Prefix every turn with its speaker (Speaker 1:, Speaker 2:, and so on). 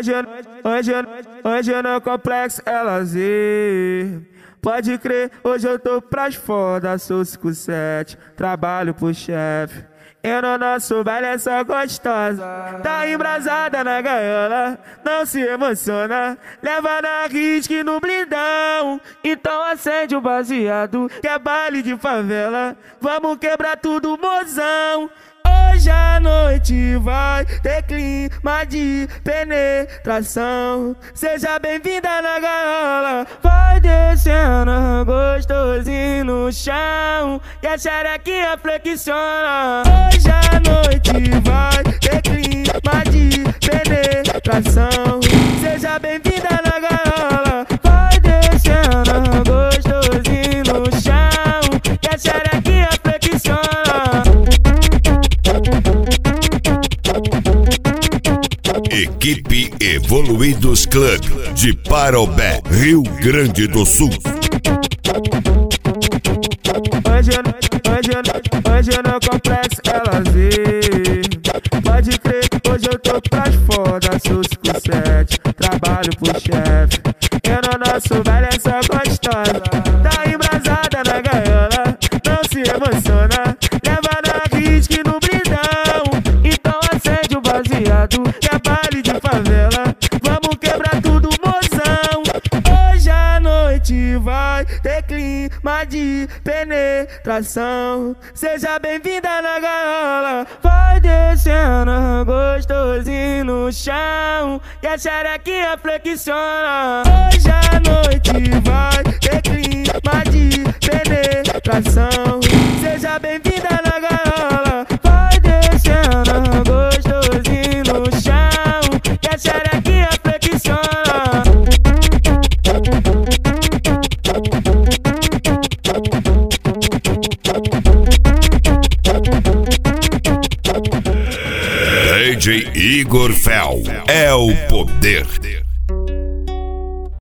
Speaker 1: Hoje no complexo é lazer. Pode crer, hoje eu tô pras foda, sou 57, trabalho pro chefe. Eu no nosso baile é só gostosa, tá embrasada na gaiola, não se emociona, leva na risque no blindão. Então acende o baseado, que é baile de favela, vamos quebrar tudo, mozão. Hoje a noite vai ter clima de penetração. Seja bem-vinda na gaiola, vai descendo gostosinho no chão e a xerequinha flexiona. Hoje a noite vai ter clima de penetração. Seja bem-vinda na gaiola, vai descendo gostosinho no chão e a xerequinha flexiona.
Speaker 2: Equipe Evoluídos Club de Parobé, Rio Grande do Sul.
Speaker 1: Hoje no complexo é lazer. Pode crer, hoje eu tô pras foda, sou 57, trabalho pro chefe. Eu no nosso baile é só gostosa, tá embrasada na gaiola, não se emociona, leva na risque no blindão. Então acende o baseado, que é baile de favela, vamos quebrar tudo, mozão. Hoje a noite vai ter clima de penetração. Seja bem-vinda na gaiola, vai descendo gostosinho no chão e a xerequinha flexiona. Hoje a noite vai ter clima de penetração. Seja bem-vinda na gaiola, vai descendo gostosinho no chão e a xerequinha flexiona.
Speaker 2: DJ Igor Fel é o poder.